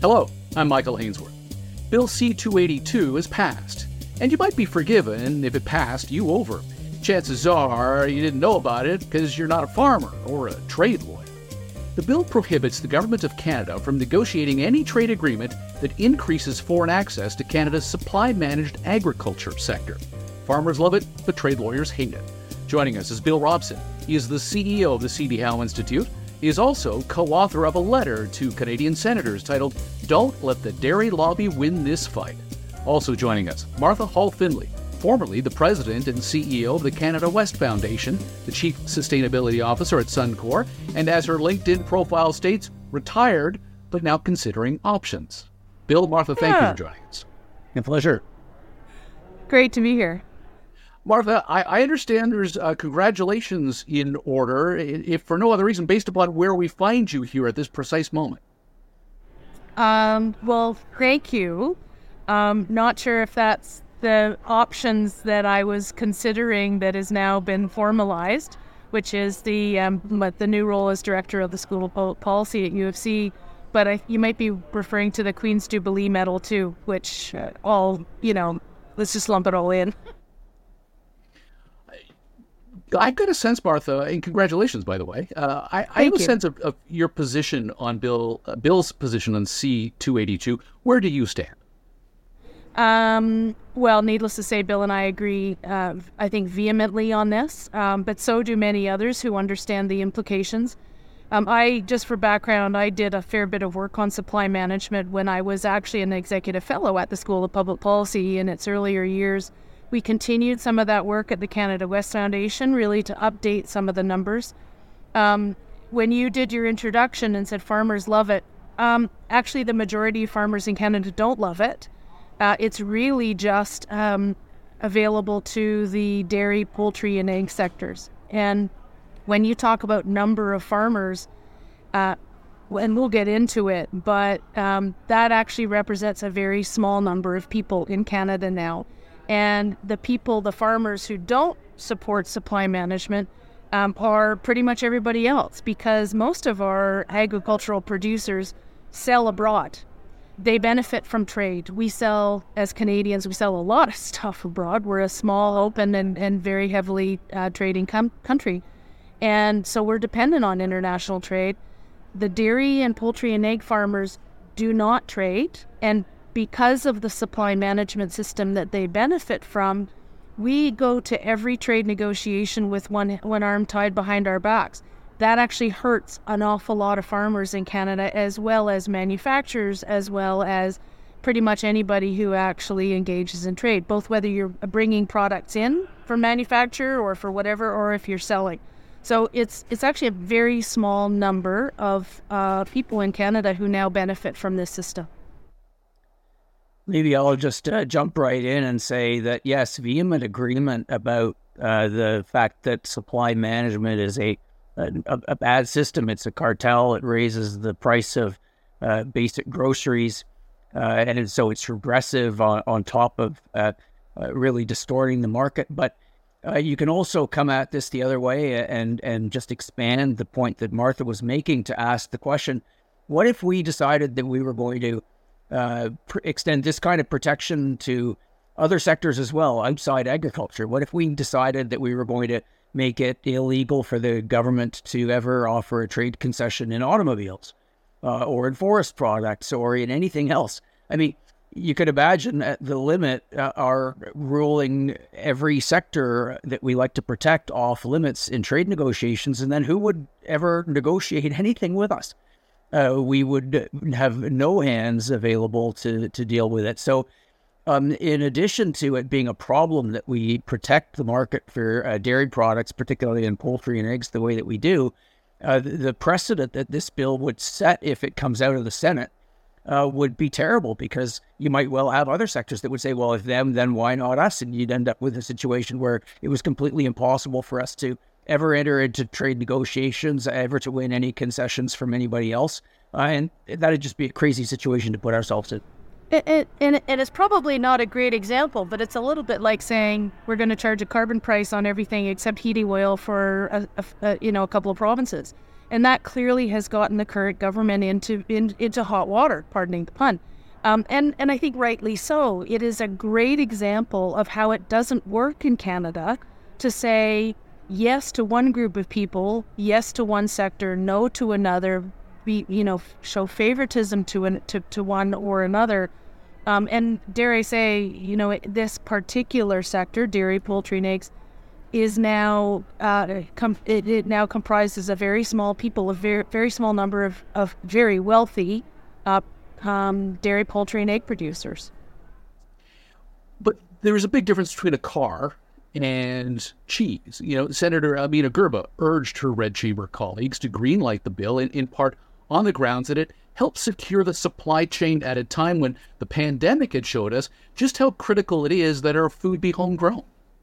Hello, I'm Michael Hainsworth. Bill C-282 has passed, and you might be forgiven if it passed you over. Chances are you didn't know about it because you're not a farmer or a trade lawyer. The bill prohibits the Government of Canada from negotiating any trade agreement that increases foreign access to Canada's supply-managed agriculture sector. Farmers love it, but trade lawyers hate it. Joining us is Bill Robson. He is the CEO of the C.B. Howe Institute. He is also co-author of a letter to Canadian senators titled, "Don't Let the Dairy Lobby Win This Fight." Also joining us, Martha Hall Findlay, formerly the president and CEO of the Canada West Foundation, the chief sustainability officer at Suncor, and as her LinkedIn profile states, retired, but now considering options. Bill, Martha, thank you for joining us. A pleasure. Great to be here. Martha, I understand there's congratulations in order, if for no other reason, based upon where we find you here at this precise moment. Well, thank you. Not sure if that's the options that I was considering that has now been formalized, which is the new role as director of the School of Policy at U of C. But you might be referring to the Queen's Jubilee Medal too, which let's just lump it all in. I've got a sense, Martha, and congratulations, by the way. I have a sense of your position on Bill's position on C-282. Where do you stand? Well, needless to say, Bill and I agree, I think, vehemently on this, but so do many others who understand the implications. Just for background, I did a fair bit of work on supply management when I was actually an executive fellow at the School of Public Policy in its earlier years. We continued some of that work at the Canada West Foundation, really to update some of the numbers. When you did your introduction and said farmers love it, actually the majority of farmers in Canada don't love it. It's really just available to the dairy, poultry, and egg sectors. And when you talk about number of farmers, and we'll get into it, but that actually represents a very small number of people in Canada now. And the farmers who don't support supply management are pretty much everybody else, because most of our agricultural producers sell abroad. They benefit from trade. As Canadians, we sell a lot of stuff abroad. We're a small, open, and very heavily trading country. And so we're dependent on international trade. The dairy and poultry and egg farmers do not trade, and because of the supply management system that they benefit from, we go to every trade negotiation with one arm tied behind our backs. That actually hurts an awful lot of farmers in Canada, as well as manufacturers, as well as pretty much anybody who actually engages in trade, both whether you're bringing products in for manufacture or for whatever, or if you're selling. So it's actually a very small number of people in Canada who now benefit from this system. Maybe I'll just jump right in and say that, yes, vehement agreement about the fact that supply management is a bad system. It's a cartel. It raises the price of basic groceries, and so it's regressive on top of really distorting the market. But you can also come at this the other way and just expand the point that Martha was making to ask the question, what if we decided that we were going to extend this kind of protection to other sectors as well, outside agriculture? What if we decided that we were going to make it illegal for the government to ever offer a trade concession in automobiles or in forest products or in anything else? I mean, you could imagine at the limit are ruling every sector that we like to protect off limits in trade negotiations, and then who would ever negotiate anything with us? We would have no hands available to deal with it. So in addition to it being a problem that we protect the market for dairy products, particularly in poultry and eggs, the way that we do, the precedent that this bill would set if it comes out of the Senate would be terrible, because you might well have other sectors that would say, well, if them, then why not us? And you'd end up with a situation where it was completely impossible for us to ever enter into trade negotiations, ever to win any concessions from anybody else. And that'd just be a crazy situation to put ourselves in. And it's probably not a great example, but it's a little bit like saying we're going to charge a carbon price on everything except heating oil for a couple of provinces. And that clearly has gotten the current government into hot water, pardoning the pun. And I think rightly so. It is a great example of how it doesn't work in Canada to say yes to one group of people, yes to one sector, no to another, show favoritism to one or another. And dare I say, this particular sector, dairy, poultry, and eggs, is now it now comprises a very small people, a very very small number of very wealthy dairy, poultry, and egg producers. But there is a big difference between a car and cheese. Senator Amina Gerba urged her Red Chamber colleagues to greenlight the bill in part on the grounds that it helped secure the supply chain at a time when the pandemic had showed us just how critical it is that our food be homegrown.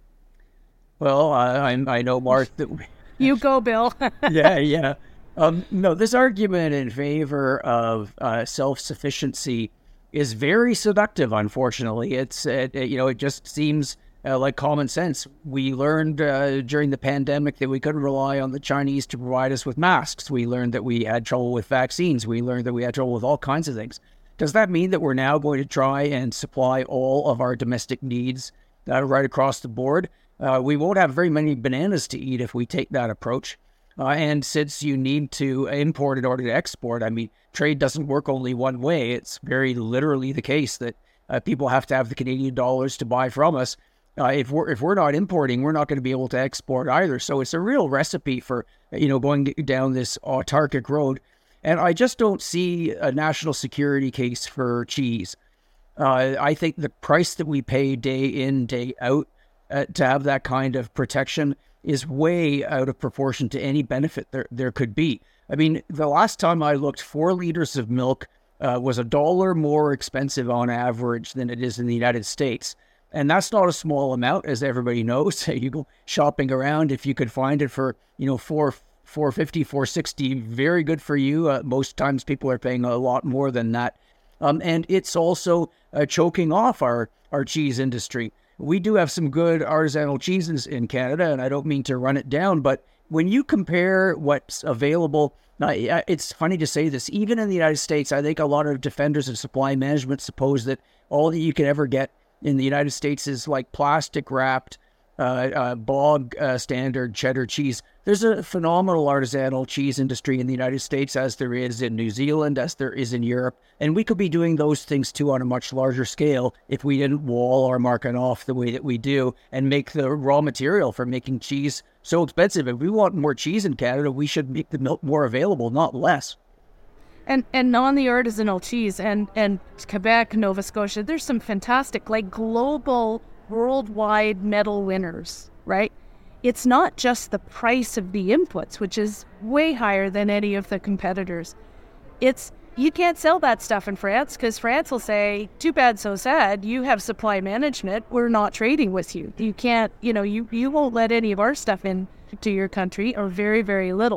Well, I know, Mark, that you go, Bill. Yeah. No, this argument in favor of self-sufficiency is very seductive. Unfortunately, it just seems like common sense. We learned during the pandemic that we couldn't rely on the Chinese to provide us with masks. We learned that we had trouble with vaccines. We learned that we had trouble with all kinds of things. Does that mean that we're now going to try and supply all of our domestic needs right across the board? We won't have very many bananas to eat if we take that approach. And since you need to import in order to export, trade doesn't work only one way. It's very literally the case that people have to have the Canadian dollars to buy from us. If we're not importing, we're not going to be able to export either. So it's a real recipe for going down this autarkic road. And I just don't see a national security case for cheese. I think the price that we pay day in, day out to have that kind of protection is way out of proportion to any benefit there could be. The last time I looked, 4 liters of milk was $1 more expensive on average than it is in the United States. And that's not a small amount, as everybody knows. You go shopping around, if you could find it for, $4.50, $4.60, very good for you. Most times people are paying a lot more than that. And it's also choking off our cheese industry. We do have some good artisanal cheeses in Canada, and I don't mean to run it down, but when you compare what's available, it's funny to say this, even in the United States, I think a lot of defenders of supply management suppose that all that you can ever get in the United States is like plastic wrapped, bog standard cheddar cheese. There's a phenomenal artisanal cheese industry in the United States, as there is in New Zealand, as there is in Europe. And we could be doing those things too on a much larger scale if we didn't wall our market off the way that we do and make the raw material for making cheese so expensive. If we want more cheese in Canada, we should make the milk more available, not less. And on the artisanal cheese and Quebec, Nova Scotia, there's some fantastic, global, worldwide medal winners, right? It's not just the price of the inputs, which is way higher than any of the competitors. You can't sell that stuff in France because France will say, too bad, so sad. You have supply management. We're not trading with you. You can't, you won't let any of our stuff in to your country, or very, very little.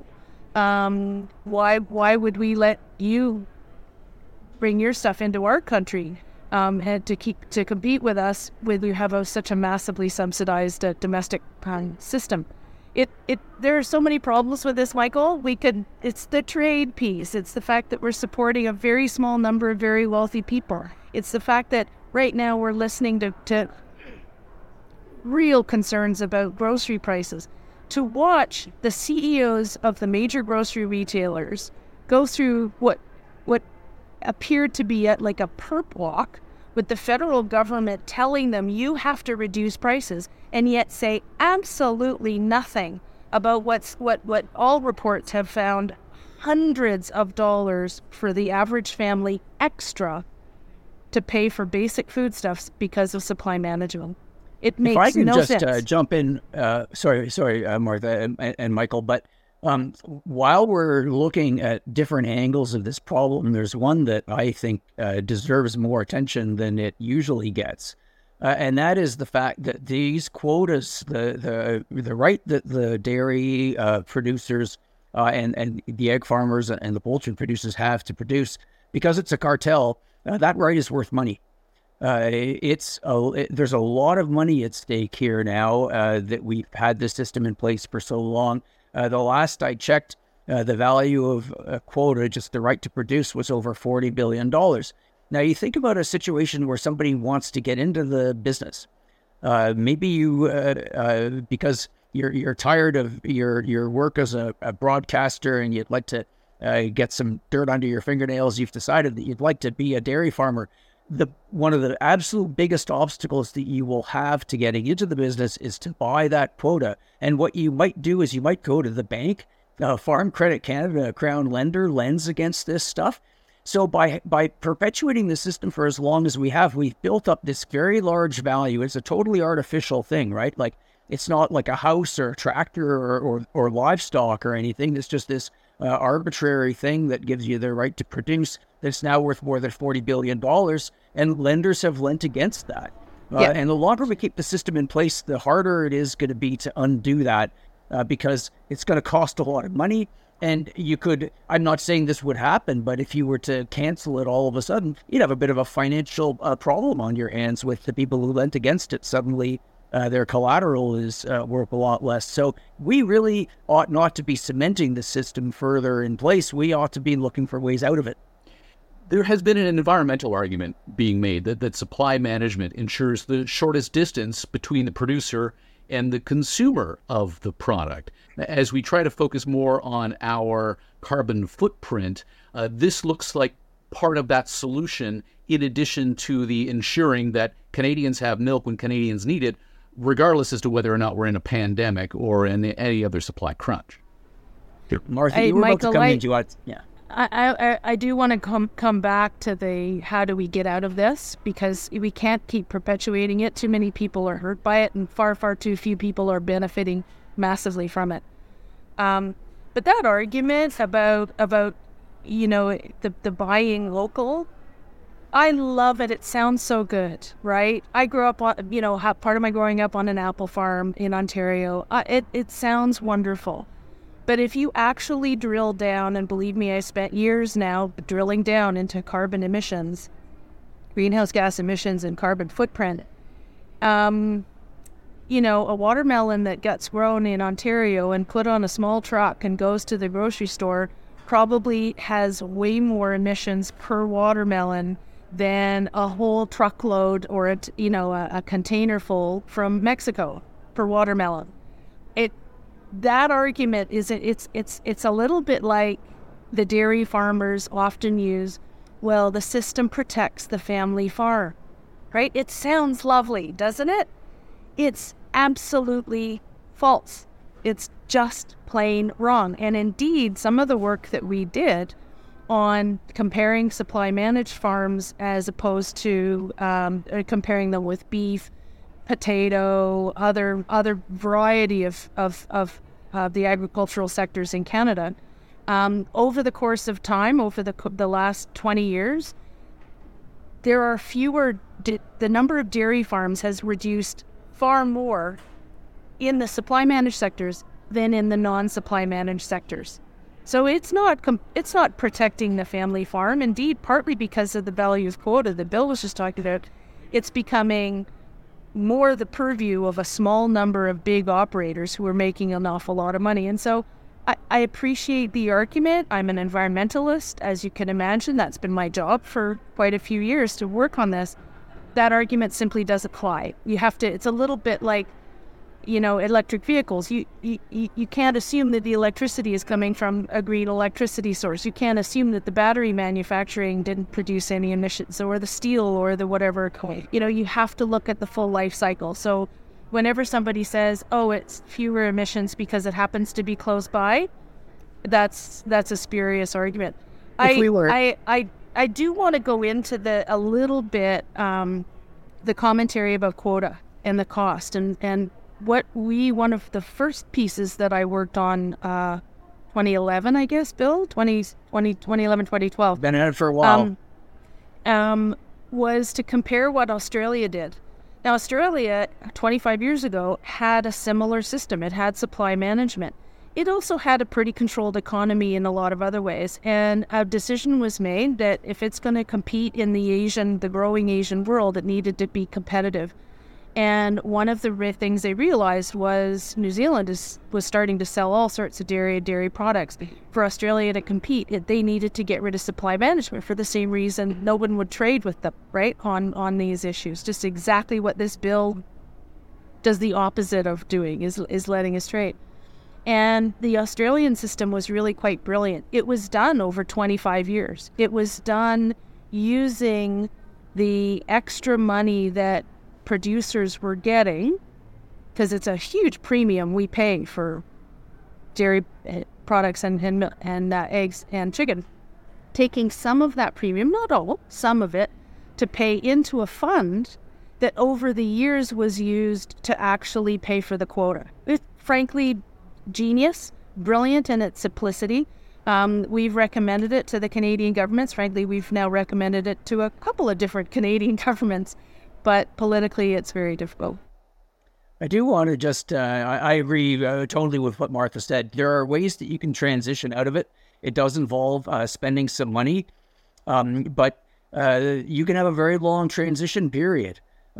Why would we let you bring your stuff into our country and to compete with us when you have such a massively subsidized domestic system? There are so many problems with this, Michael. It's the trade piece. It's the fact that we're supporting a very small number of very wealthy people. It's the fact that right now we're listening to real concerns about grocery prices. To watch the CEOs of the major grocery retailers go through what appeared to be a perp walk with the federal government telling them you have to reduce prices, and yet say absolutely nothing about what all reports have found, hundreds of dollars for the average family extra to pay for basic foodstuffs because of supply management. It makes no sense. If I can just jump in, sorry, Martha and Michael, but while we're looking at different angles of this problem, there's one that I think deserves more attention than it usually gets, and that is the fact that these quotas, the right that the dairy producers and the egg farmers and the poultry producers have to produce, because it's a cartel, that right is worth money. There's a lot of money at stake here now that we've had this system in place for so long. The last I checked, the value of a quota, just the right to produce, was over $40 billion. Now, you think about a situation where somebody wants to get into the business. Maybe you, because you're tired of your work as a broadcaster and you'd like to get some dirt under your fingernails, you've decided that you'd like to be a dairy farmer. One of the absolute biggest obstacles that you will have to getting into the business is to buy that quota. And what you might do is you might go to the bank. Farm Credit Canada, a Crown lender, lends against this stuff. So by perpetuating the system for as long as we have, we've built up this very large value. It's a totally artificial thing, right? Like, it's not like a house or a tractor or livestock or anything. It's just this arbitrary thing that gives you the right to produce that's now worth more than $40 billion. And lenders have lent against that. And the longer we keep the system in place, the harder it is going to be to undo that because it's going to cost a lot of money. And you could, I'm not saying this would happen, but if you were to cancel it all of a sudden, you'd have a bit of a financial problem on your hands with the people who lent against it. Suddenly, their collateral is worth a lot less. So we really ought not to be cementing the system further in place. We ought to be looking for ways out of it. There has been an environmental argument being made that supply management ensures the shortest distance between the producer and the consumer of the product. As we try to focus more on our carbon footprint, this looks like part of that solution, in addition to the ensuring that Canadians have milk when Canadians need it, regardless as to whether or not we're in a pandemic or in any other supply crunch. Martha, you were about to come into it. Yeah. I do want to come back to the how do we get out of this, because we can't keep perpetuating it. Too many people are hurt by it, and far too few people are benefiting massively from it. But that argument about the buying local, I love it. It sounds so good, right? I grew up on, part of my growing up on an apple farm in Ontario. It sounds wonderful. But if you actually drill down, and believe me, I spent years now drilling down into carbon emissions, greenhouse gas emissions and carbon footprint, a watermelon that gets grown in Ontario and put on a small truck and goes to the grocery store probably has way more emissions per watermelon than a whole truckload or a container full from Mexico per watermelon. That argument is it's a little bit like the dairy farmers often use. Well, the system protects the family farm, right? It sounds lovely, doesn't it? It's absolutely false. It's just plain wrong. And indeed, some of the work that we did on comparing supply managed farms as opposed to comparing them with beef, potato, other variety of the agricultural sectors in Canada, over the course of time, over the last 20 years, there are fewer. The number of dairy farms has reduced far more in the supply managed sectors than in the non-supply managed sectors. So it's not protecting the family farm. Indeed, partly because of the value of quota that Bill was just talking about, it's becoming more the purview of a small number of big operators who are making an awful lot of money. And so I appreciate the argument. I'm an environmentalist, as you can imagine. That's been my job for quite a few years to work on this. That argument simply doesn't apply. You have to, it's a little bit like, electric vehicles. You can't assume that the electricity is coming from a green electricity source. You can't assume that the battery manufacturing didn't produce any emissions, or the steel, or the whatever. You have to look at the full life cycle. So whenever somebody says, oh, it's fewer emissions because it happens to be close by, that's a spurious argument. I do want to go into a little bit the commentary about quota and the cost and one of the first pieces that I worked on 2011, I guess, Bill, 2011, 2012. Been at it for a while. Was to compare what Australia did. Now, Australia, 25 years ago, had a similar system. It had supply management. It also had a pretty controlled economy in a lot of other ways. And a decision was made that if it's going to compete in the growing Asian world, it needed to be competitive. And one of the things they realized was New Zealand was starting to sell all sorts of dairy products. For Australia to compete, they needed to get rid of supply management for the same reason no one would trade with them, right, on these issues. Just exactly what this bill does the opposite of doing, is letting us trade. And the Australian system was really quite brilliant. It was done over 25 years. It was done using the extra money that producers were getting, because it's a huge premium we pay for dairy products and eggs and chicken, taking some of that premium, not all, some of it, to pay into a fund that over the years was used to actually pay for the quota. It's frankly genius, brilliant in its simplicity. We've recommended it to the Canadian governments. Frankly, we've now recommended it to a couple of different Canadian governments. But politically, it's very difficult. I do want to just, I agree totally with what Martha said. There are ways that you can transition out of it. It does involve spending some money, but you can have a very long transition period.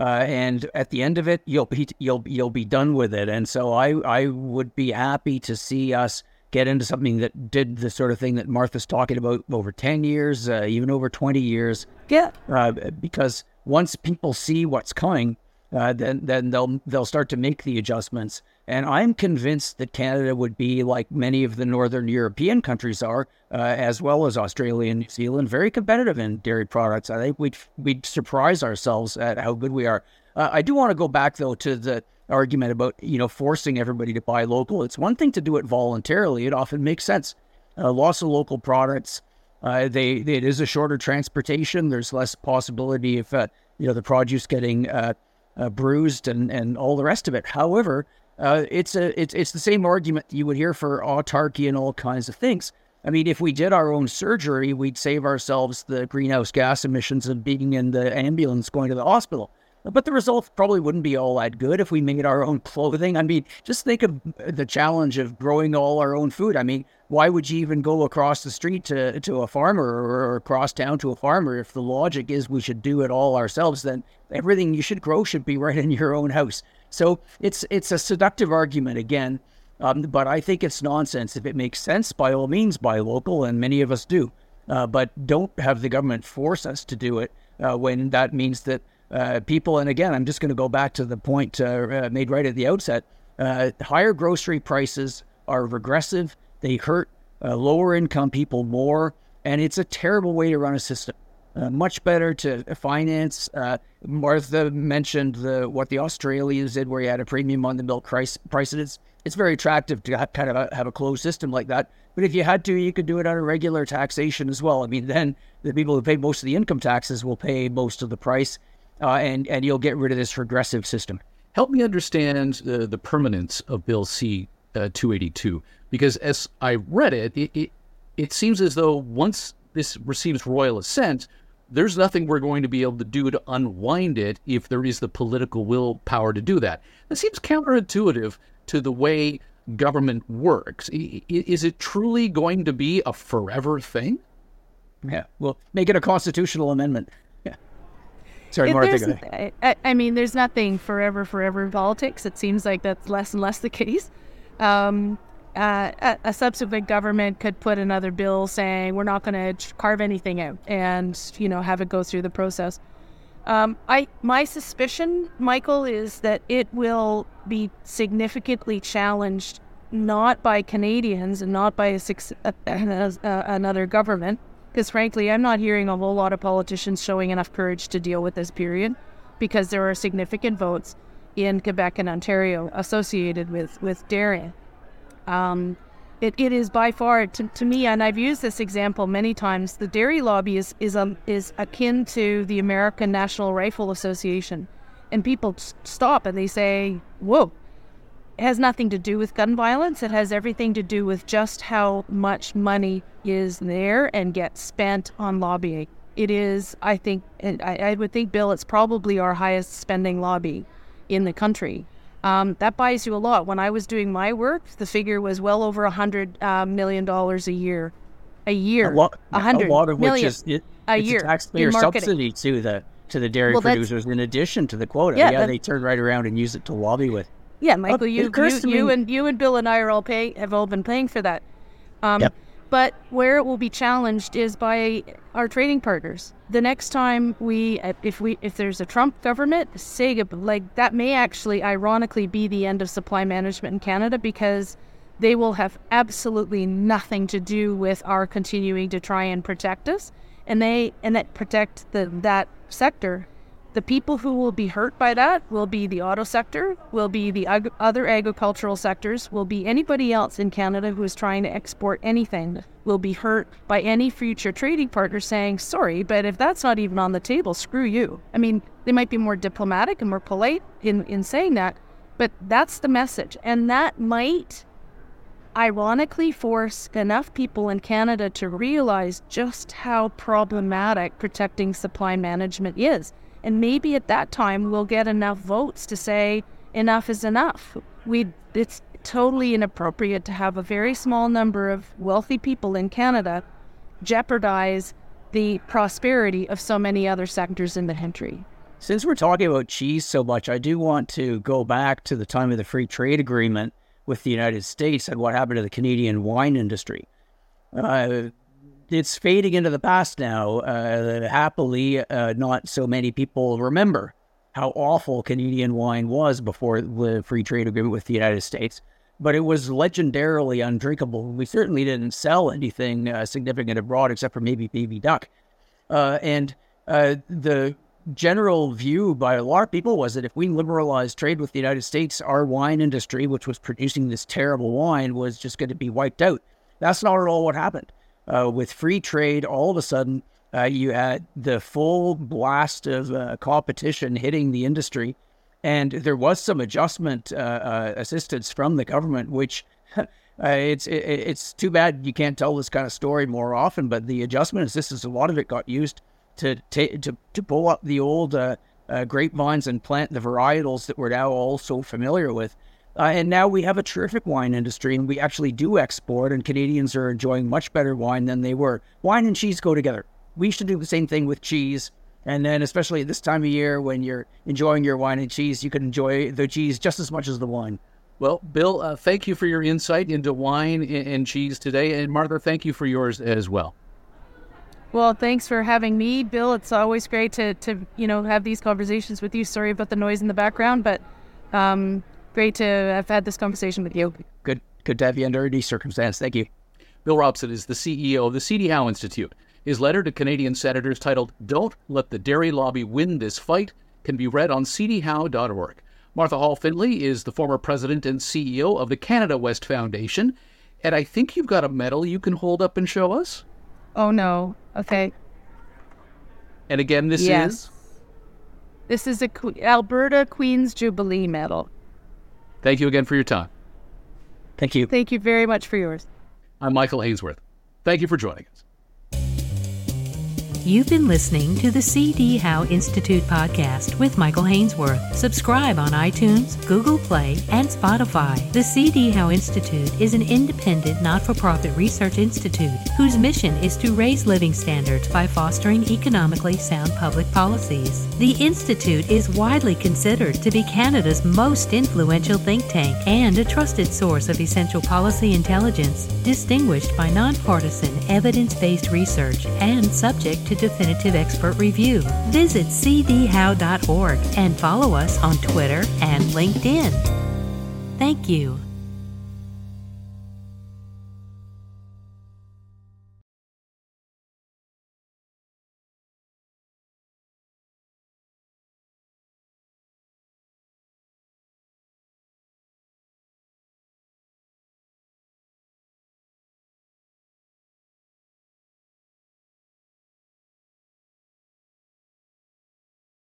And at the end of it, you'll be done with it. And so I would be happy to see us get into something that did the sort of thing that Martha's talking about over 10 years, even over 20 years. Yeah. Because once people see what's coming, then they'll start to make the adjustments. And I'm convinced that Canada would be, like many of the Northern European countries are, as well as Australia and New Zealand, very competitive in dairy products. I think we'd surprise ourselves at how good we are. I do want to go back, though, to the argument about, forcing everybody to buy local. It's one thing to do it voluntarily. It often makes sense. Lots of local products. It is a shorter transportation. There's less possibility of the produce getting bruised and all the rest of it. However, it's the same argument you would hear for autarky and all kinds of things. I mean, if we did our own surgery, we'd save ourselves the greenhouse gas emissions of being in the ambulance going to the hospital. But the results probably wouldn't be all that good if we made our own clothing. I mean, just think of the challenge of growing all our own food. I mean, why would you even go across the street to a farmer or across town to a farmer if the logic is we should do it all ourselves? Then everything you should grow should be right in your own house. So it's a seductive argument again, but I think it's nonsense. If it makes sense, by all means, buy local, and many of us do. But don't have the government force us to do it when that means that people, and again, I'm just going to go back to the point made right at the outset, higher grocery prices are regressive. They hurt lower income people more, and it's a terrible way to run a system. Much better to finance. Martha mentioned what the Australians did, where you had a premium on the milk prices. It's very attractive to kind of have a closed system like that. But if you had to, you could do it out of regular taxation as well. I mean, then the people who pay most of the income taxes will pay most of the price. And you'll get rid of this regressive system. Help me understand the permanence of Bill C-282, because as I read it seems as though once this receives royal assent, there's nothing we're going to be able to do to unwind it if there is the political willpower to do that. That seems counterintuitive to the way government works. Is it truly going to be a forever thing? Yeah, well, make it a constitutional amendment. Sorry, Martha. I mean, there's nothing forever in politics. It seems like that's less and less the case. A subsequent government could put another bill saying we're not going to carve anything out and, have it go through the process. My suspicion, Michael, is that it will be significantly challenged not by Canadians and not by another government. Because frankly, I'm not hearing a whole lot of politicians showing enough courage to deal with this period, because there are significant votes in Quebec and Ontario associated with dairy. It is by far, to me, and I've used this example many times, the dairy lobby is akin to the American National Rifle Association. And people stop and they say, whoa. It has nothing to do with gun violence. It has everything to do with just how much money is there and gets spent on lobbying. It is, I think, I would think, Bill, it's probably our highest spending lobby in the country. That buys you a lot. When I was doing my work, the figure was well over $100 million a year. A year. A lot of which is a taxpayer subsidy to to the dairy producers in addition to the quota. Yeah, they turn right around and use it to lobby with. Yeah, Michael, you and Bill and I are have all been paying for that. But where it will be challenged is by our trading partners. The next time if there's a Trump government, that may actually ironically be the end of supply management in Canada, because they will have absolutely nothing to do with our continuing to try and protect us, and that protect that sector. The people who will be hurt by that will be the auto sector, will be the other agricultural sectors, will be anybody else in Canada who is trying to export anything, will be hurt by any future trading partner saying, sorry, but if that's not even on the table, screw you. I mean, they might be more diplomatic and more polite in saying that, but that's the message. And that might ironically force enough people in Canada to realize just how problematic protecting supply management is. And maybe at that time we'll get enough votes to say enough is enough. It's totally inappropriate to have a very small number of wealthy people in Canada jeopardize the prosperity of so many other sectors in the country. Since we're talking about cheese so much, I do want to go back to the time of the free trade agreement with the United States and what happened to the Canadian wine industry. It's fading into the past now. Happily, not so many people remember how awful Canadian wine was before the free trade agreement with the United States. But it was legendarily undrinkable. We certainly didn't sell anything significant abroad except for maybe baby duck. And the general view by a lot of people was that if we liberalized trade with the United States, our wine industry, which was producing this terrible wine, was just going to be wiped out. That's not at all what happened. With free trade, all of a sudden, you had the full blast of competition hitting the industry, and there was some adjustment assistance from the government, which it's too bad you can't tell this kind of story more often, but the adjustment assistance, a lot of it got used to pull up the old grapevines and plant the varietals that we're now all so familiar with. And now we have a terrific wine industry, and we actually do export, and Canadians are enjoying much better wine than they were. Wine and cheese go together. We should do the same thing with cheese. And then especially at this time of year when you're enjoying your wine and cheese, you can enjoy the cheese just as much as the wine. Well, Bill, thank you for your insight into wine and cheese today. And Martha, thank you for yours as well. Well, thanks for having me, Bill. It's always great to have these conversations with you. Sorry about the noise in the background, but great to have had this conversation with you. Good to have you under any circumstance. Thank you. Bill Robson is the CEO of the C.D. Howe Institute. His letter to Canadian senators titled "Don't Let the Dairy Lobby Win This Fight" can be read on cdhowe.org. Martha Hall Findlay is the former president and CEO of the Canada West Foundation. And I think you've got a medal you can hold up and show us. Oh, no. Okay. And again, this is? This is a Alberta Queen's Jubilee Medal. Thank you again for your time. Thank you. Thank you very much for yours. I'm Michael Hainsworth. Thank you for joining us. You've been listening to the C.D. Howe Institute podcast with Michael Hainsworth. Subscribe on iTunes, Google Play, and Spotify. The C.D. Howe Institute is an independent, not-for-profit research institute whose mission is to raise living standards by fostering economically sound public policies. The Institute is widely considered to be Canada's most influential think tank and a trusted source of essential policy intelligence, distinguished by nonpartisan, evidence-based research and subject to definitive expert review. Visit cdhowe.org and follow us on Twitter and LinkedIn. Thank you.